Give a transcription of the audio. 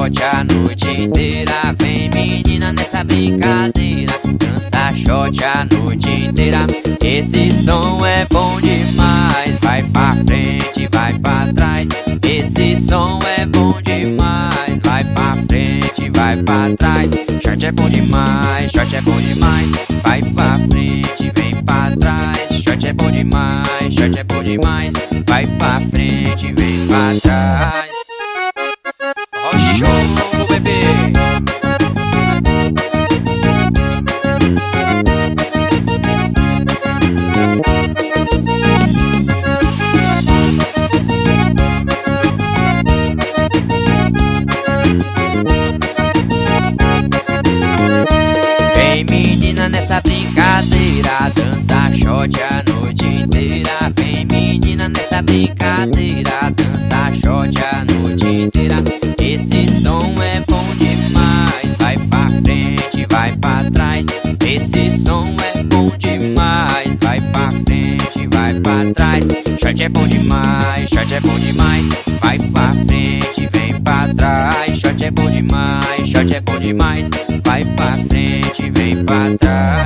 shot a noite inteira. Vem menina nessa brincadeira, dança shot a noite inteira. Esse som é bom demais, vai pra frente, vai pra trás. Esse som é bom demais, vai pra frente, vai pra trás. Shot é bom demais, shot é bom demais, vai pra frente, vem pra trás. Shot é bom demais, shot é bom demais, vai pra frente, vem pra trás. Oh, show, bebê. Vem menina nessa brincadeira, dança shot a noite inteira. Vem menina nessa brincadeira, dança shot a noite inteira. Esse som é bom demais, vai pra frente, vai pra trás. Esse som é bom demais, vai pra frente, vai pra trás. Shot é bom demais, shot é bom demais, vai pra frente, vem pra trás. Shot é bom demais, shot é bom demais, vai pra frente, vem pra trás.